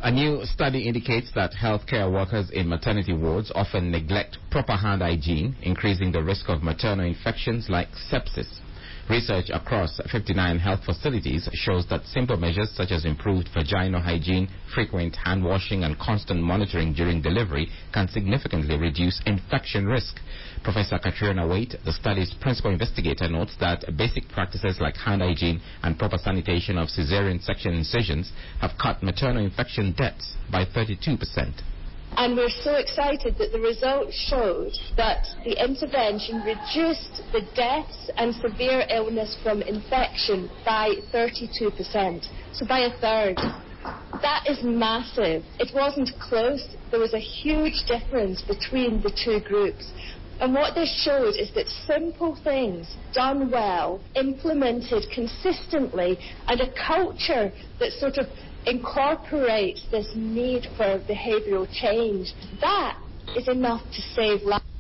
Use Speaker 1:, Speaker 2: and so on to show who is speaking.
Speaker 1: A new study indicates that healthcare workers in maternity wards often neglect proper hand hygiene, increasing the risk of maternal infections like sepsis. Research across 59 health facilities shows that simple measures such as improved vaginal hygiene, frequent hand washing, and constant monitoring during delivery can significantly reduce infection risk. Professor Katrina Waite, the study's principal investigator, notes that basic practices like hand hygiene and proper sanitation of cesarean section incisions have cut maternal infection deaths by 32%.
Speaker 2: And we're so excited that the results showed that the intervention reduced the deaths and severe illness from infection by 32%, so by a third. That is massive. It wasn't close. There was a huge difference between the two groups. And what this shows is that simple things done well, implemented consistently, and a culture that sort of incorporates this need for behavioural change, that is enough to save lives.